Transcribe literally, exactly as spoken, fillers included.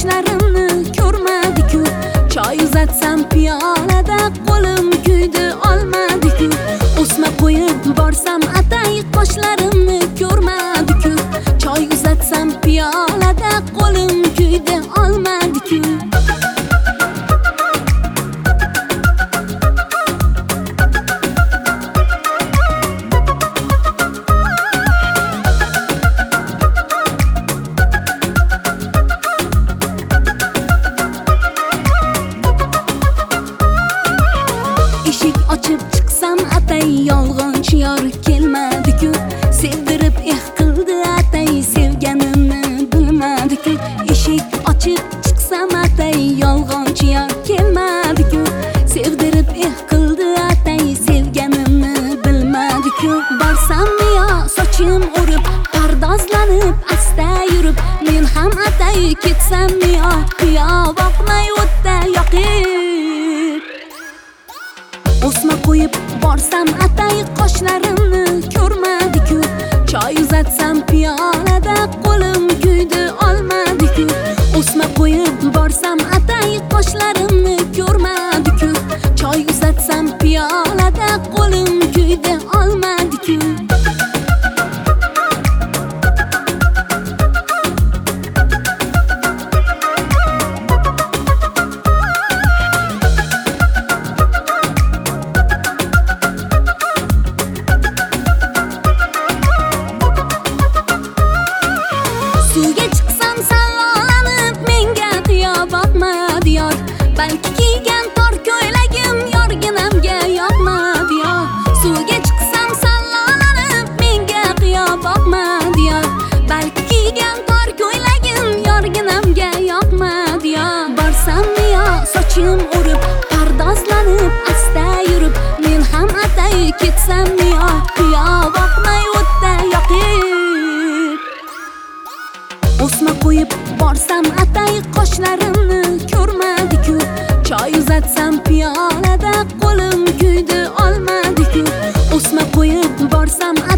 qoshlarimni ko'rmadi-ku. Choy uzatsam piyolada qo'lim kuydi olmadi-ku. O'sma qo'yib borsam atay qoshlarimni ko'rmadi-ku. Choy uzatsam piyolada qo'lim kuydi olmadi-ku. Eshik ochib chiqsam atay yolg'onchi yor kelmadi-ku. Sevdirib eh qildi atay sevganimni bilmadi-ku. Eshik ochib chiqsam atay yolg'onchi yor kelmadi-ku. Sevdirib eh qildi atay sevganimni bilmadi-ku. Borsam yo sochim urib pardozlanib asta yurib, men ham atay ketsam yo qiyo boqmay o'tda yoqib. O'sma qo'yib borsam atay qoshlarimni ko'rmadi-ku. Choy uzatsam piyolada qo'lim kuydi olmadi-ku. O'sma qo'yib borsam atay qoshlarimni ko'rmadi-ku. Choy uzatsam piyolada qo'lim kuydi olmadi-ku. Suvga chiqsam sallanib menga qiyo boqmadi yor. Balki kiygan tor ko'ylagim yorginamga yoqmadi yor. Suvga chiqsam sallanib menga qiyo boqmadi yor. Balki kiygan tor ko'ylagim yorginamga yoqmadi yor. Borsam yo sochim urib pardozlanib asta yurib, men ham atay ketsam yo qiyo boqmay o'tda yoqib. O'sma qo'yib borsam atay qoshlarimni ko'rmadi-ku. Choy uzatsam piyolada qo'lim kuydi olmadi-ku. O'sma qo'yib borsam